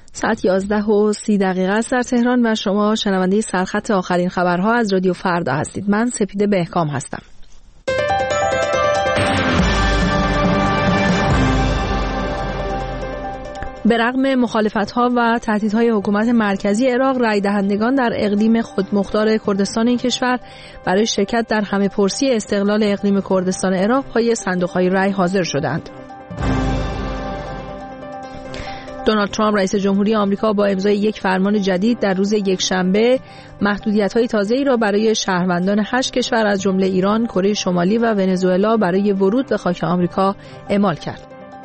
ساعت 11:30 است در تهران و شما شنونده سرخط آخرین خبرها از رادیو فردا هستید. من سپیده بهکام هستم. به رغم مخالفت‌ها و تهدیدهای حکومت مرکزی عراق، رای دهندگان در اقلیم خودمختار کردستان این کشور برای شرکت در همه‌پرسی استقلال اقلیم کردستان عراق پای صندوق‌های رای حاضر شدند. دونالد ترامپ رئیس جمهوری آمریکا با امضای یک فرمان جدید در روز یکشنبه محدودیت‌های تازه‌ای را برای شهروندان 8 کشور از جمله ایران، کره شمالی و ونزوئلا برای ورود به خاک آمریکا اعمال کرد.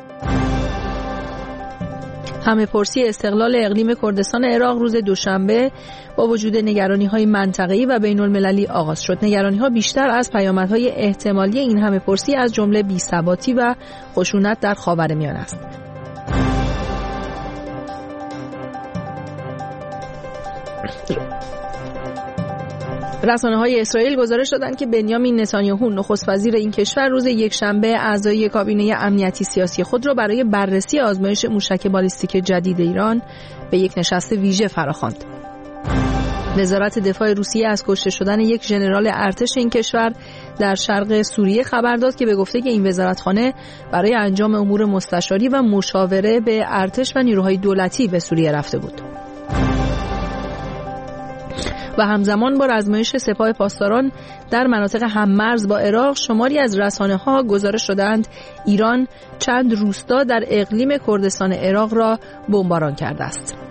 همه‌پرسی استقلال اقلیم کردستان عراق روز دوشنبه با وجود نگرانی‌های منطقه‌ای و بین‌المللی آغاز شد. نگرانی‌ها بیشتر از پیامدهای احتمالی این همه‌پرسی از جمله بی‌ثباتی و خشونت در خاورمیانه است. رسانه‌های اسرائیل گزارش دادند که بنیامین نتانیاهو نخست وزیر این کشور روز یکشنبه اعضای کابینه امنیتی سیاسی خود را برای بررسی آزمایش موشک بالیستیک جدید ایران به یک نشست ویژه فراخواند. وزارت دفاع روسیه از کشته شدن یک ژنرال ارتش این کشور در شرق سوریه خبر داد که به گفته که این وزارتخانه برای انجام امور مستشاری و مشاوره به ارتش و نیروهای دولتی به سوریه رفته بود. و همزمان با آزمایش سپاه پاسداران در مناطق هممرز با عراق، شماری از رسانه‌ها گزارش دادند ایران چند روستا در اقلیم کردستان عراق را بمباران کرده است.